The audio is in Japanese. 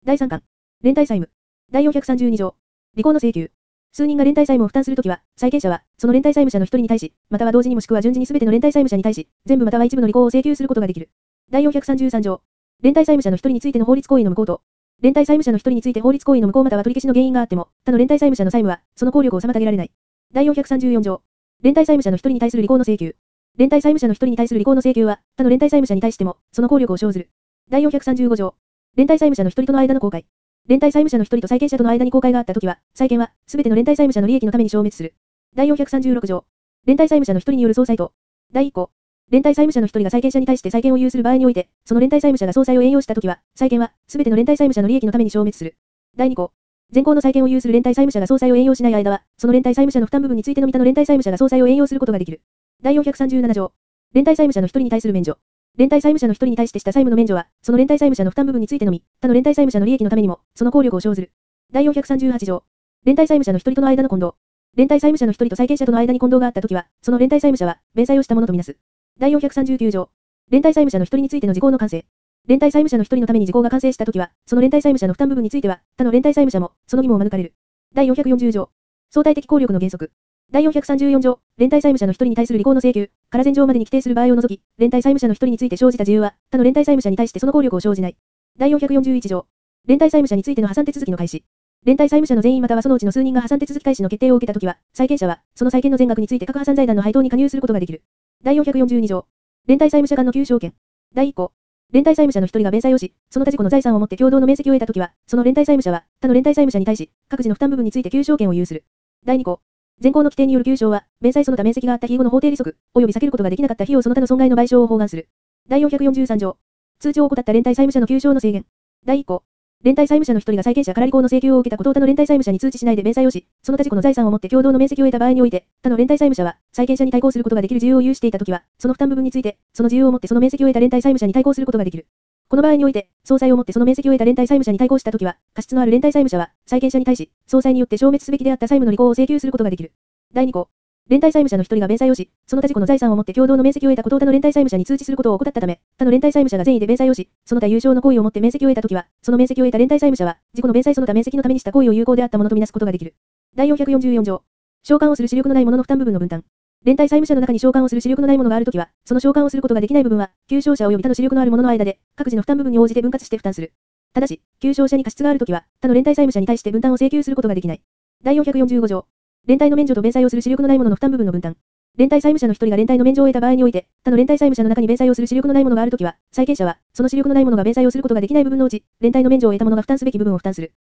第3巻。連帯債務。第432条。履行の請求。数人が連帯債務を負担するときは、債権者は、その連帯債務者の一人に対し、または同時にもしくは順次にすべての連帯債務者に対し、全部または一部の履行を請求することができる。第433条。連帯債務者の一人についての法律行為の無効と、連帯債務者の一人について法律行為の無効または取り消しの原因があっても、他の連帯債務者の債務は、その効力を妨げられない。第434条。連帯債務者の一人に対する履行の請求。連帯債務者の一人に対する履行の請求は、他の連帯債務者に対しても、その効力を生ずる。第435条。連帯債務者の一人との間の公開。連帯債務者の一人と債権者との間に公開があったときは、債権は、すべての連帯債務者の利益のために消滅する。第436条。連帯債務者の一人による総裁と、第1項。連帯債務者の一人が債権者に対して債権を有する場合において、その連帯債務者が総裁を援用したときは、債権は、すべての連帯債務者の利益のために消滅する。第2項。現行の債権を有する連帯債務者が総裁を援用しない間は、その連帯債務者の負担部分についてのみ他の連帯債務者が総裁を援用することができる。第437条。連帯債務者の一人に対する免除。連帯債務者の一人に対してした債務の免除は、その連帯債務者の負担部分についてのみ、他の連帯債務者の利益のためにも、その効力を生ずる。第438条。連帯債務者の一人との間の混同。連帯債務者の一人と債権者との間に混同があったときは、その連帯債務者は、弁済をしたものとみなす。第439条。連帯債務者の一人についての時効の完成。連帯債務者の一人のために時効が完成したときは、その連帯債務者の負担部分については、他の連帯債務者も、その義務を免れる。第440条。相対的効力の原則。第434条。連帯債務者の一人に対する履行の請求から前条までに規定する場合を除き、連帯債務者の一人について生じた自由は、他の連帯債務者に対してその効力を生じない。第441条。連帯債務者についての破産手続きの開始。連帯債務者の全員またはそのうちの数人が破産手続き開始の決定を受けたときは、債権者は、その債権の全額について各破産財団の配当に加入することができる。第442条。連帯債務者間の求償権。第1項。連帯債務者の一人が弁済をし、その他自己の財産をもって共同の面積を得たときは、その連帯債務者は、他の連帯債務者に対し、各自の負担部分について求償権を有する。第2項。現行の規定による求償は、弁済その他面積があった日後の法定利息、及び避けることができなかった費用その他の損害の賠償を包含する。第443条。通知を怠った連帯債務者の求償の制限。第1項。連帯債務者の一人が債権者から履行の請求を受けたことを他の連帯債務者に通知しないで弁済をし、その他自己の財産をもって共同の面積を得た場合において、他の連帯債務者は、債権者に対抗することができる自由を有していたときは、その負担部分について、その自由をもってその面積を得た連帯債務者に対抗することができる。この場合において、総裁をもってその面積を得た連帯債務者に対抗したときは、過失のある連帯債務者は、債権者に対し、総裁によって消滅すべきであった債務の履行を請求することができる。第2項。連帯債務者の一人が弁済をし、その他自己の財産をもって共同の面積を得たことを他の連帯債務者に通知することを怠ったため、他の連帯債務者が善意で弁済をし、その他有償の行為をもって面積を得たときは、その面積を得た連帯債務者は、自己の弁済その他面積のためにした行為を有効であったものとみなすことができる。第444条。償還をする資力のない者の負担部分の分担。連帯債務者の中に償還をする資力のない者があるときは、その償還をすることができない部分は、求償者及び他の資力のある者の間で、各自の負担部分に応じて分割して負担する。ただし、求償者に過失があるときは、他の連帯債務者に対して分担を請求することができない。第445条。連帯の免除と弁済をする資力のない者の負担部分の分担。連帯債務者の一人が連帯の免除を得た場合において、他の連帯債務者の中に弁済をする資力のない者があるときは、債権者は、その資力のない者が弁済をすることができない部分のうち、連帯の免除を得た者が負担すべき部分を負担する。